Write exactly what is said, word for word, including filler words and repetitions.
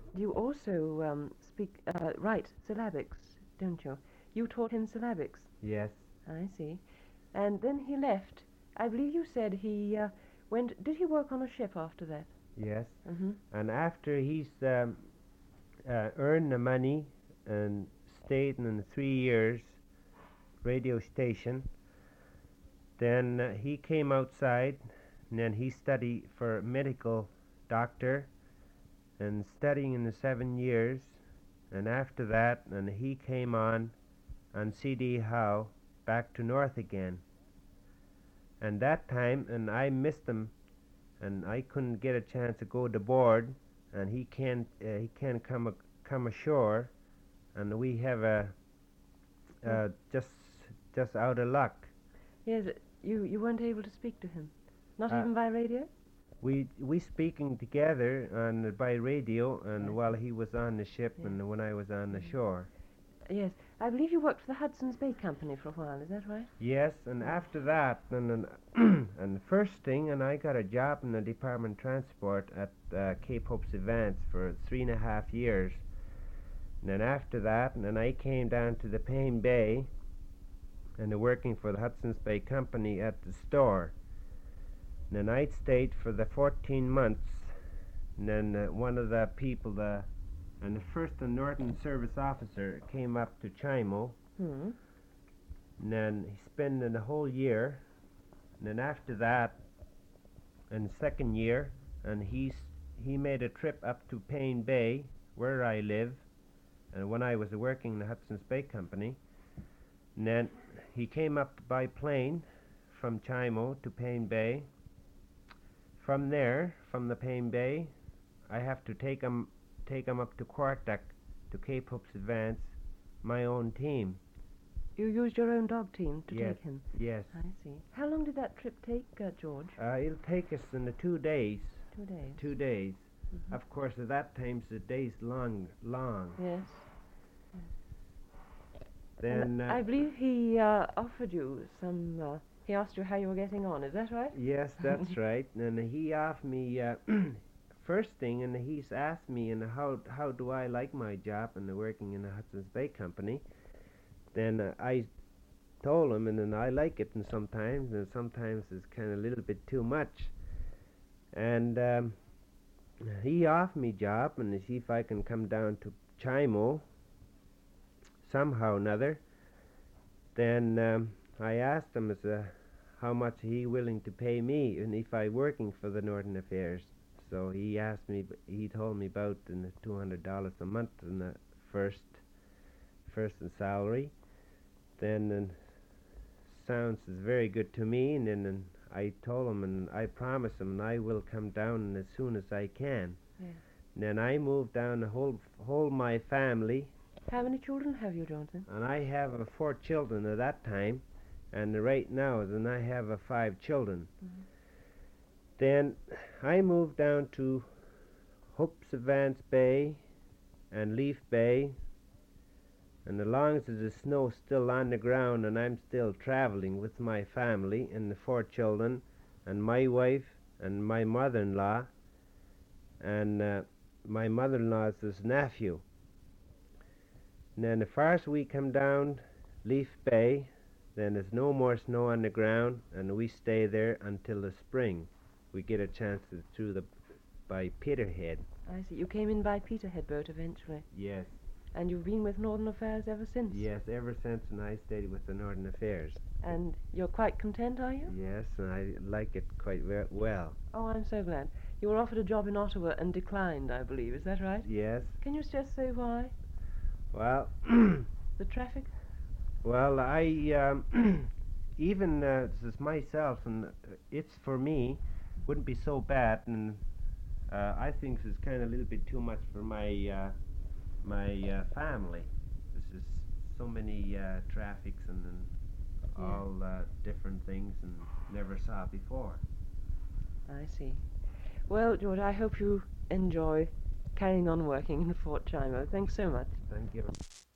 You also um, speak, uh, write syllabics, don't you? You taught him syllabics. Yes, I see. And then he left. I believe you said he uh, went. Did he work on a ship after that? yes. Mm-hmm. And after he's um, uh, earned the money and stayed in the three years radio station, then uh, he came outside and then he studied for medical doctor and studying in the seven years. And after that, and he came on on C D Howe back to North again. And that time, and I missed him, and I couldn't get a chance to go to board, and he can't uh, he can't come a, come ashore, and we have a uh, just just out of luck. Yes, you, you weren't able to speak to him? Not Uh, even by radio? we we speaking together on by radio, and Yes. while he was on the ship, Yeah. and when I was on the Mm. shore. Yes. I believe you worked for the Hudson's Bay Company for a while, is that right? Yes, and Mm. after that, and and, and the first thing, and I got a job in the Department of Transport at uh, Cape Hope's Advance for three and a half years. And then after that, and then I came down to the Payne Bay, and working for the Hudson's Bay Company at the store. And then I stayed for the fourteen months. And then uh, one of the people, the and the first and Northern Service officer, came up to Chimo. Hmm. And then he spent the whole year. And then after that, in the second year, and he's he made a trip up to Payne Bay, where I live, and when I was working in the Hudson's Bay Company. And then he came up by plane from Chimo to Payne Bay. From there, from the Payne Bay, I have to take him take him up to Quartuck to Cape Hope's Advance, my own team. You used your own dog team to Yes. take him? Yes. I see. How long did that trip take, uh, George? Uh, it'll take us in the two days. Two days. Two days. Mhm. Of course, at that time, the days long, long. Yes. Then, And uh, I believe he uh, offered you some. Uh, he asked you how you were getting on. Is that right? yes, that's right. And he offered me uh, first thing, and he's asked me, and how how do I like my job and working in the Hudson's Bay Company? Then uh, I told him, and then I like it, and sometimes, and sometimes it's kind of a little bit too much. And um, he offered me job, and see if I can come down to Chimo somehow or another. Then um, I asked him as uh, how much he willing to pay me, and if I working for the Northern Affairs. So he asked me, he told me about in the two hundred dollars a month in the first, first in salary. Then uh, sounds is very good to me, and then and I told him, and I promised him, and I will come down as soon as I can. Yeah. And then I moved down the whole whole my family. How many children have you, Jonathan? And I have uh, four children at that time, and right now, then I have uh, five children. Mhm. Then I moved down to Hope's Advance Bay and Leaf Bay, and as long as the snow's still on the ground and I'm still traveling with my family and the four children and my wife and my mother-in-law and uh, my mother-in-law's his nephew. And then as far as we come down Leaf Bay, then there's no more snow on the ground, and we stay there until the spring. We get a chance to through the by Peterhead. I see. You came in by Peterhead boat eventually, Yes, and you've been with Northern Affairs ever since. yes. Ever since, and I stayed with the Northern Affairs. And you're quite content, are you? Yes, and I like it quite ve- well. Oh, I'm so glad. You were offered a job in Ottawa and declined, I believe. Is that right? Yes. Can you just say why? Well, The traffic? well, I um, even uh, this is myself, and uh, it's for me wouldn't be so bad, and uh, I think this is kind of a little bit too much for my uh, my uh, family. This is so many uh, traffics and, and Yeah. all uh, different things, and never saw before. I see. Well, George, I hope you enjoy carrying on working in Fort Chimo. Thanks so much. Thank you.